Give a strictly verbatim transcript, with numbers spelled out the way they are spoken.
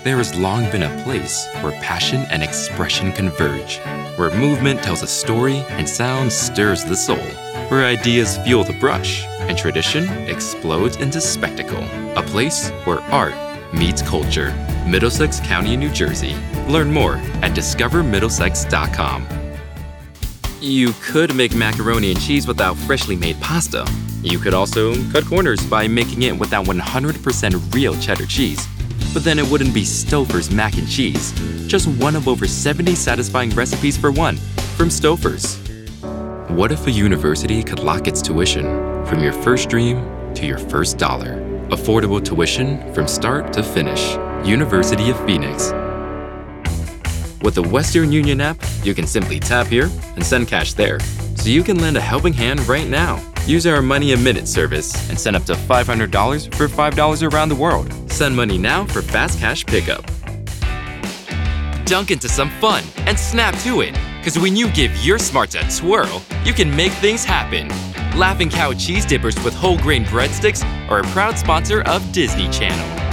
There has long been a place where passion and expression converge, where movement tells a story and sound stirs the soul, where ideas fuel the brush and tradition explodes into spectacle. A place where art meets culture. Middlesex County, New Jersey. Learn more at discover middlesex dot com. You could make macaroni and cheese without freshly made pasta. You could also cut corners by making it without one hundred percent real cheddar cheese. But then it wouldn't be Stouffer's mac and cheese. Just one of over seventy satisfying recipes for one from Stouffer's. What if a university could lock its tuition from your first dream to your first dollar? Affordable tuition from start to finish. University of Phoenix. With the Western Union app, you can simply tap here and send cash there, so you can lend a helping hand right now. Use our Money a Minute service and send up to five hundred dollars for five dollars around the world. Send money now for fast cash pickup. Dunk into some fun and snap to it, because when you give your smarts a twirl, you can make things happen. Laughing Cow cheese dippers with whole grain breadsticks are a proud sponsor of Disney Channel.